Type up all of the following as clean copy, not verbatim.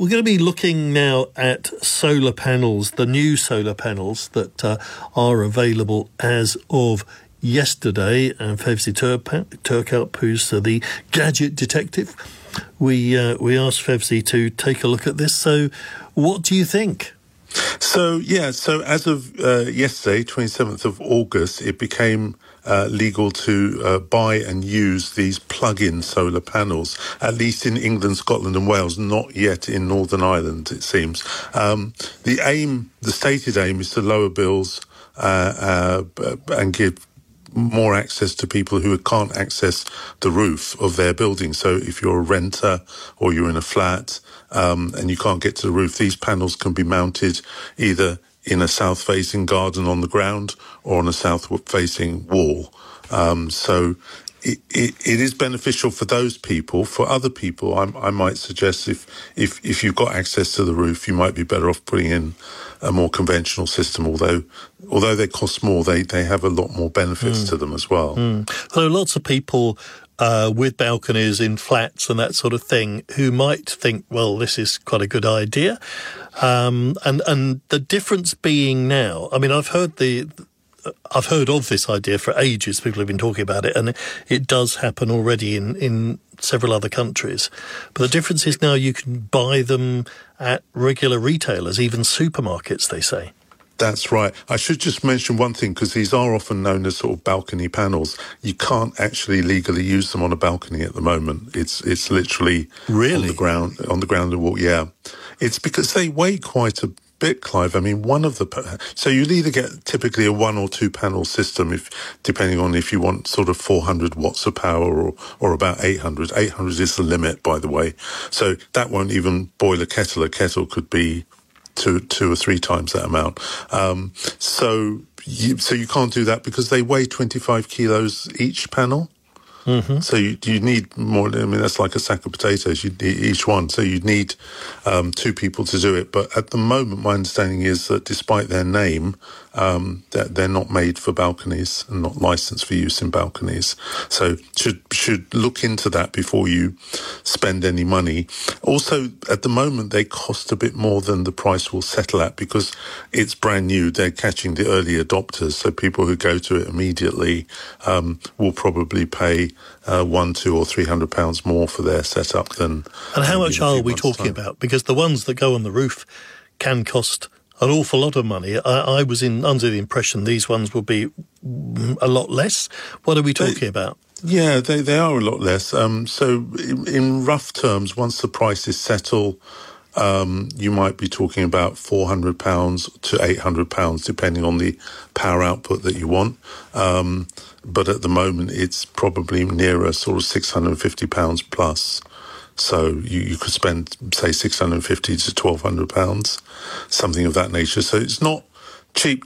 we're going to be looking now at solar panels, the new solar panels that are available as of yesterday. And Fevzi Turkalp, who's the gadget detective, we asked Fevzi to take a look at this. So what do you think? So as of yesterday, 27th of August, it became legal to buy and use these plug-in solar panels, at least in England, Scotland and Wales, not yet in Northern Ireland, it seems. The stated aim is to lower bills and give more access to people who can't access the roof of their building. So if you're a renter or you're in a flat and you can't get to the roof, these panels can be mounted either in a south-facing garden on the ground or on a south-facing wall. So it is beneficial for those people. For other people, I might suggest if you've got access to the roof, you might be better off putting in a more conventional system, although they cost more, they have a lot more benefits to them as well. So lots of people with balconies in flats and that sort of thing who might think, well, this is quite a good idea. And the difference being now, I mean, I've heard of this idea for ages. People have been talking about it, and it does happen already in several other countries. But the difference is now you can buy them at regular retailers, even supermarkets, they say. That's right. I should just mention one thing, because these are often known as sort of balcony panels. You can't actually legally use them on a balcony at the moment. It's literally really on the ground and wall. Yeah, it's because they weigh quite a bit, Clive. I mean, so you'll either get typically a 1 or 2 panel system, depending on if you want sort of 400 watts of power or about 800. 800 is the limit, by the way. So that won't even boil a kettle. A kettle could be two or three times that amount. So you can't do that because they weigh 25 kilos each panel. Mm-hmm. So you need more. I mean, that's like a sack of potatoes. You need each one. So you need 2 people to do it. But at the moment, my understanding is that despite their name, that they're not made for balconies and not licensed for use in balconies. So should look into that before you spend any money. Also, at the moment, they cost a bit more than the price will settle at because it's brand new. They're catching the early adopters. So people who go to it immediately will probably pay £100, £200 or £300 more for their setup than. And how much are we talking about? Because the ones that go on the roof can cost an awful lot of money. I was under the impression these ones would be a lot less. What are we talking about? Yeah, they are a lot less. So in rough terms, once the prices settle, you might be talking about £400 to £800, depending on the power output that you want. But at the moment, it's probably nearer sort of £650 plus. So you could spend, say, £650 to £1,200, something of that nature. So it's not cheap,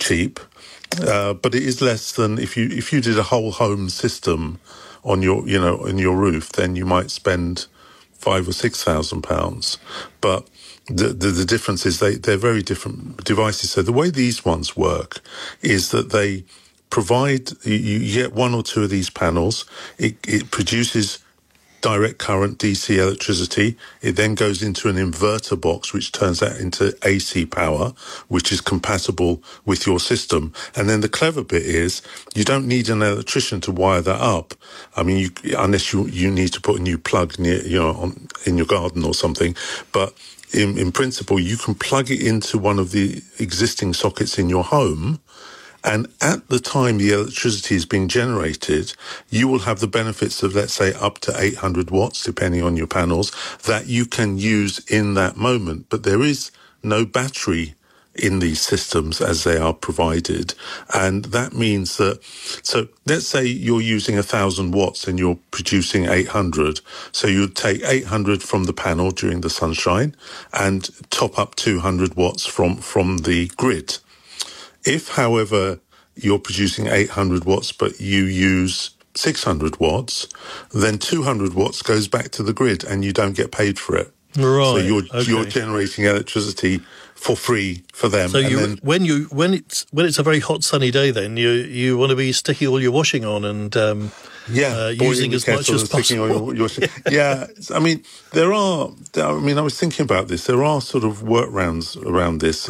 but it is less than if you did a whole home system on your roof, then you might spend £5,000 or £6,000. But the difference is they're very different devices. So the way these ones work is that they provide, you get 1 or 2 of these panels. It produces direct current DC electricity. It then goes into an inverter box, which turns that into AC power, which is compatible with your system. And then the clever bit is you don't need an electrician to wire that up. I mean, unless you need to put a new plug near, in your garden or something. But in principle, you can plug it into one of the existing sockets in your home. And at the time the electricity is being generated, you will have the benefits of, let's say, up to 800 watts, depending on your panels, that you can use in that moment. But there is no battery in these systems as they are provided. And that means that, so let's say you're using 1,000 watts and you're producing 800. So you'd take 800 from the panel during the sunshine and top up 200 watts from the grid. If, however, you're producing 800 watts, but you use 600 watts, then 200 watts goes back to the grid and you don't get paid for it. Right. So you're generating electricity for free for them. So when it's a very hot sunny day, then you want to be sticking all your washing on and using as much as possible. Yeah, I mean, I was thinking about this. There are sort of workarounds around this.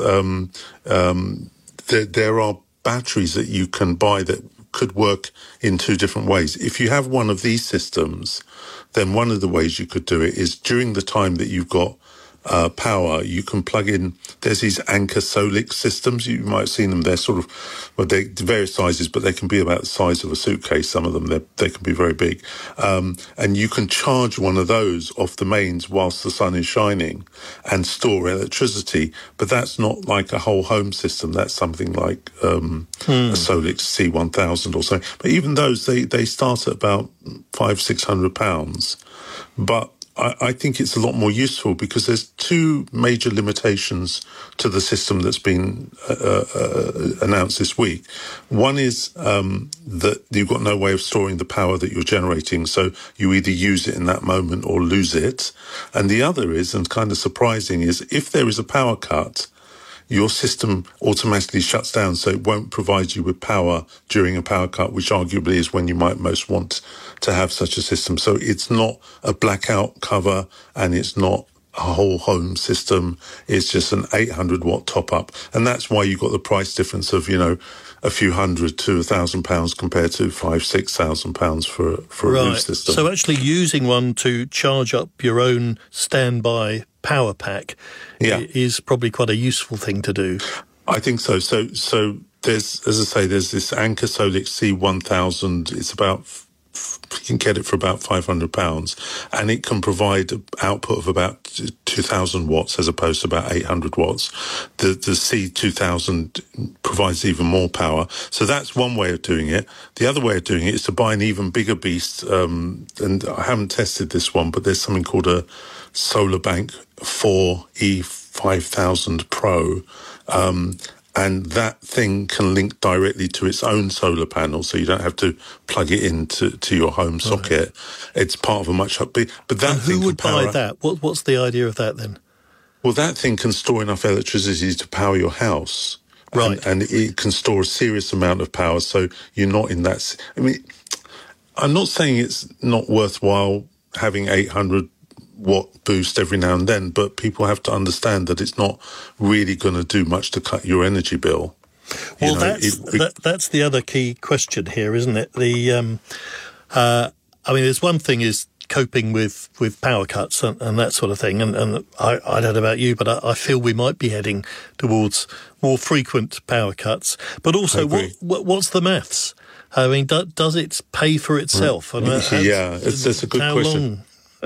There are batteries that you can buy that could work in two different ways. If you have one of these systems, then one of the ways you could do it is during the time that you've got power, you can plug in. There's these Anker Solix systems. You might have seen them. They're sort of, they're various sizes, but they can be about the size of a suitcase. Some of them, they can be very big. And you can charge one of those off the mains whilst the sun is shining and store electricity. But that's not like a whole home system. That's something like a Solix C1000 or so. But even those, they start at about £500-600. But I think it's a lot more useful because there's two major limitations to the system that's been announced this week. One is that you've got no way of storing the power that you're generating, so you either use it in that moment or lose it. And the other is, and kind of surprising, is if there is a power cut, your system automatically shuts down, so it won't provide you with power during a power cut, which arguably is when you might most want to have such a system. So it's not a blackout cover and it's not a whole home system. It's just an 800-watt top-up. And that's why you've got the price difference of, a few hundred to £1,000 compared to £5,000-6,000 for a roof system. So actually using one to charge up your own standby power pack is probably quite a useful thing to do. I think so. So there's, as I say, there's this Anker Solix C1000. It's about, you can get it for about £500, and it can provide output of about 2,000 watts as opposed to about 800 watts. The C2000 provides even more power. So that's one way of doing it. The other way of doing it is to buy an even bigger beast. And I haven't tested this one, but there's something called a SolarBank 4 E5000 Pro. And that thing can link directly to its own solar panel, so you don't have to plug it into your home socket. It's part of a much big. But that who would buy that? What's the idea of that then? Well, that thing can store enough electricity to power your house, right? And it can store a serious amount of power, so you're not in that. I mean, I'm not saying it's not worthwhile having 800-watt boost every now and then, but people have to understand that it's not really going to do much to cut your energy bill. Well, that's the other key question here, isn't it? I mean, there's one thing is coping with power cuts and that sort of thing, and I don't know about you, but I feel we might be heading towards more frequent power cuts. But also, what's the maths? I mean, does it pay for itself? That's a good question.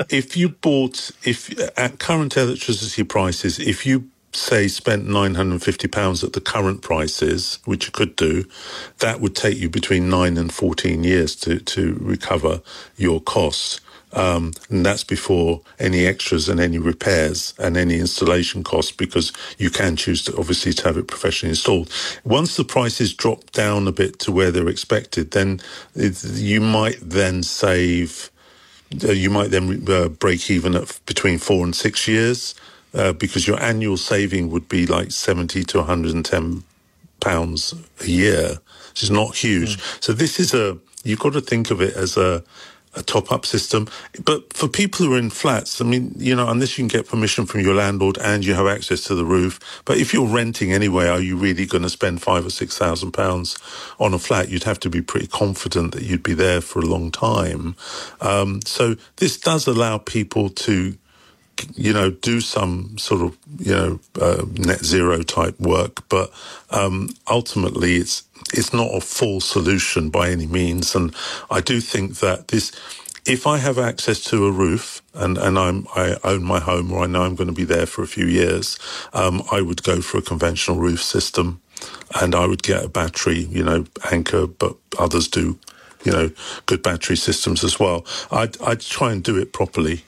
If at current electricity prices, if you say spent £950 at the current prices, which you could do, that would take you between 9 and 14 years to recover your costs. And that's before any extras and any repairs and any installation costs, because you can choose to obviously to have it professionally installed. Once the prices drop down a bit to where they're expected, then you might then save. You might then break even at between 4 and 6 years, because your annual saving would be like £70 to £110 a year, which is not huge. So this is you've got to think of it as a top-up system. But for people who are in flats, I mean, unless you can get permission from your landlord and you have access to the roof, but if you're renting anyway, are you really going to spend £5,000 or £6,000 on a flat? You'd have to be pretty confident that you'd be there for a long time. So this does allow people to, do some sort of, net zero type work, but ultimately it's not a full solution by any means. And I do think that if I have access to a roof and I own my home, or I know I'm going to be there for a few years, I would go for a conventional roof system, and I would get a battery, Anker, but others do, good battery systems as well. I'd try and do it properly,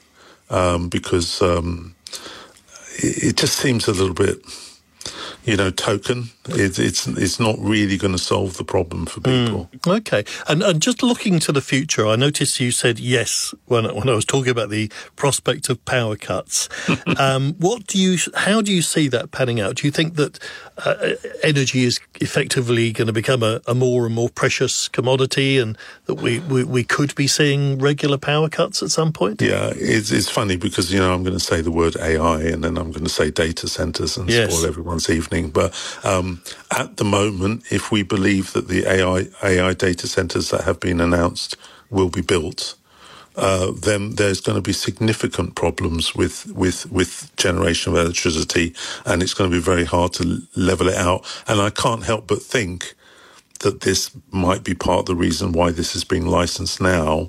because it just seems a little bit, token. It's not really going to solve the problem for people. Okay. And just looking to the future, I noticed you said yes when I was talking about the prospect of power cuts. How do you see that panning out? Do you think that energy is effectively going to become a more and more precious commodity, and that we could be seeing regular power cuts at some point? Yeah, it's funny because, I'm going to say the word AI and then I'm going to say data centers and spoil everyone's evening. But at the moment, if we believe that the AI data centers that have been announced will be built, then there's going to be significant problems with generation of electricity, and it's going to be very hard to level it out. And I can't help but think that this might be part of the reason why this is being licensed now.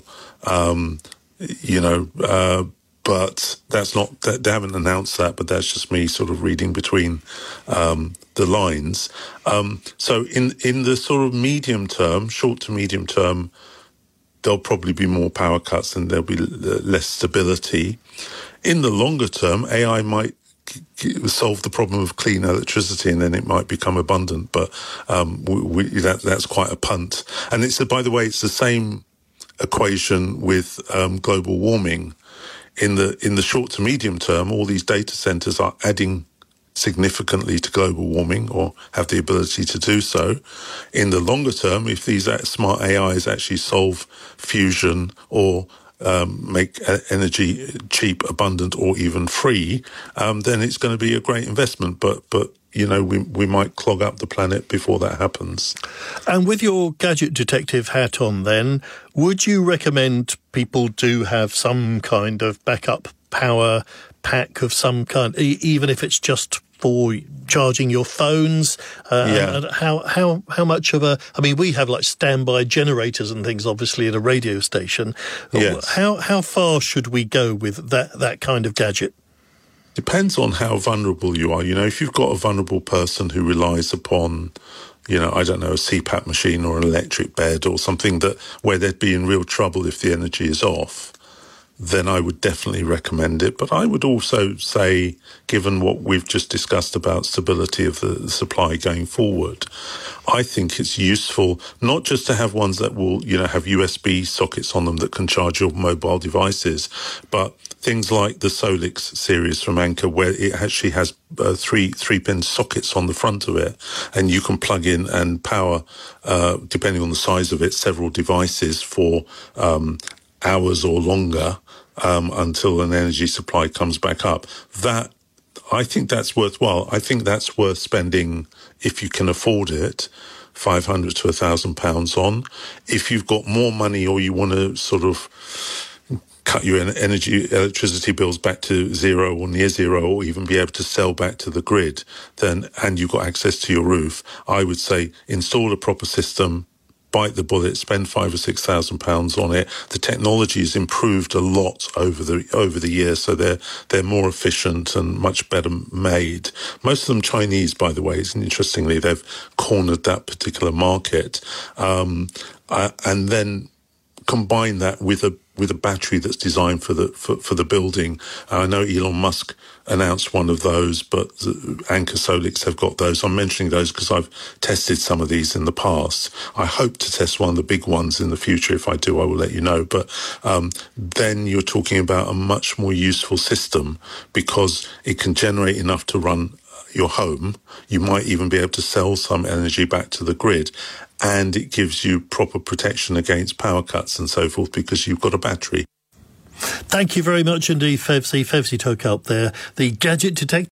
But that's not, they haven't announced that, but that's just me sort of reading between the lines. So in the sort of medium term, short to medium term, there'll probably be more power cuts and there'll be less stability. In the longer term, AI might solve the problem of clean electricity, and then it might become abundant. But that's quite a punt. And by the way, it's the same equation with global warming. In the short to medium term, all these data centers are adding significantly to global warming, or have the ability to do so. In the longer term, if these smart AIs actually solve fusion or make energy cheap, abundant, or even free, then it's going to be a great investment. But we might clog up the planet before that happens. And with your gadget detective hat on then, would you recommend people do have some kind of backup power pack of some kind, even if it's just for charging your phones? And how much of we have like standby generators and things, obviously, at a radio station. Yes. How far should we go with that kind of gadget? Depends on how vulnerable you are. If you've got a vulnerable person who relies upon, a CPAP machine or an electric bed or something where they'd be in real trouble if the energy is off, then I would definitely recommend it. But I would also say, given what we've just discussed about stability of the supply going forward, I think it's useful not just to have ones that will, have USB sockets on them that can charge your mobile devices, but things like the Solix series from Anker, where it actually has three-pin sockets on the front of it, and you can plug in and power, depending on the size of it, several devices for hours or longer, until an energy supply comes back up. I think that's worthwhile. I think that's worth spending, if you can afford it, £500 to £1,000 on. If you've got more money, or you want to sort of cut your electricity bills back to zero or near zero, or even be able to sell back to the grid, and you've got access to your roof, I would say install a proper system, bite the bullet, spend £5,000 or £6,000 on it. The technology has improved a lot over the years, so they're more efficient and much better made. Most of them Chinese, by the way. Interestingly, they've cornered that particular market, and then combine that with a battery that's designed for the building. I know Elon Musk announced one of those, but Anker Solix have got those. I'm mentioning those because I've tested some of these in the past. I hope to test one of the big ones in the future. If I do, I will let you know. But then you're talking about a much more useful system, because it can generate enough to run your home. You might even be able to sell some energy back to the grid, and it gives you proper protection against power cuts and so forth, because you've got a battery. Thank you very much indeed, Fevzi Tokal there, the gadget detective.